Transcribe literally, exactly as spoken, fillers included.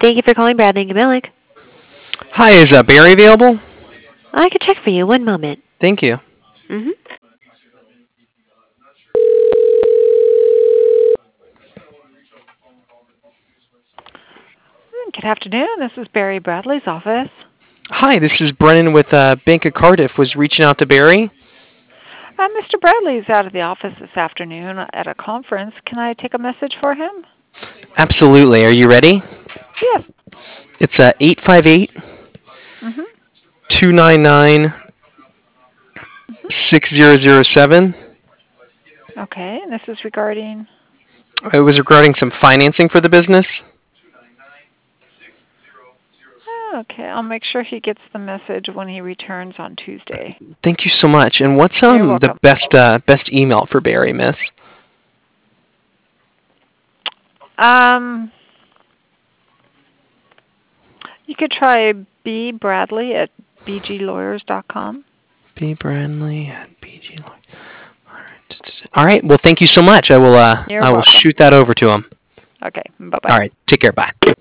Thank you for calling Bradley and Gamilik. Hi, is uh, Barry available? I could check for you. One moment. Thank you. Mm-hmm. Good afternoon. This is Barry Bradley's office. Hi, this is Brennan with uh, Bank of Cardiff. Was reaching out to Barry. Uh, Mister Bradley's out of the office this afternoon at a conference. Can I take a message for him? Absolutely. Are you ready? Yes. It's uh, eight five eight, two nine nine, six zero zero seven. Okay, and this is regarding... It was regarding some financing for the business. Okay, I'll make sure he gets the message when he returns on Tuesday. Thank you so much. And what's You're um the welcome. best uh, best email for Barry, Miss? Um, you could try B Bradley at b g lawyers dot com. B Bradley at B G. All right. All right. Well, thank you so much. I will uh You're I will welcome. shoot that over to him. Okay, bye-bye. All right. Take care. Bye.